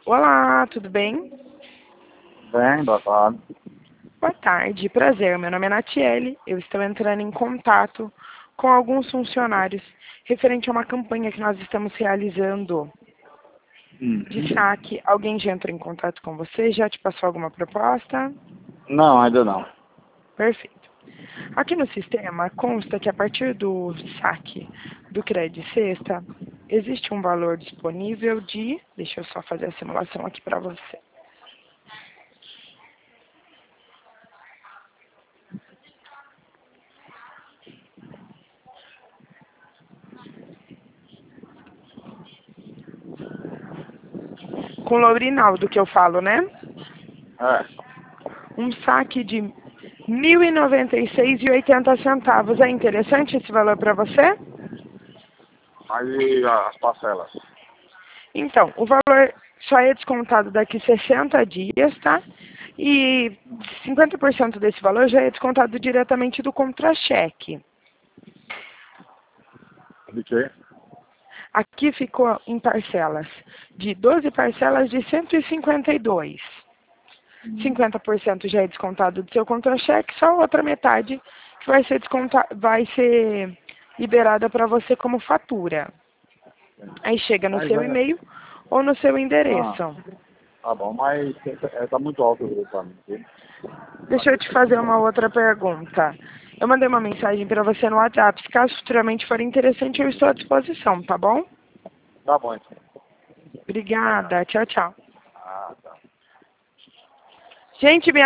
Olá, tudo bem? Bem, boa tarde. Boa tarde, prazer. Meu nome é Natiele. Eu estou entrando em contato com alguns funcionários referente a uma campanha que nós estamos realizando de saque. Alguém já entrou em contato com você? Já te passou alguma proposta? Não, ainda não. Perfeito. Aqui no sistema consta que a partir do saque do Cred Sexta, existe um valor disponível de... Deixa eu só fazer a simulação aqui para você. Com o Lourinaldo que eu falo, né? É, Um saque de R$ 1.096,80. É interessante esse valor para você? mas e as parcelas? Então, o valor só é descontado daqui 60 dias, tá? E 50% desse valor já é descontado diretamente do contra-cheque. De quê? Aqui ficou em parcelas de 12 parcelas de 152. 50% já é descontado do seu contra-cheque, só a outra metade que vai ser liberada para você como fatura. Aí chega no Mas seu é. e-mail ou no seu Ah, endereço. tá bom, mas tá muito alto o pra mim. Viu? Deixa eu te fazer uma outra pergunta. Eu mandei uma mensagem para você no WhatsApp. Se caso futuramente for interessante, eu estou à disposição, tá bom? Tá bom, então. Obrigada. Tchau, tchau. Ah, tá. Gente, minha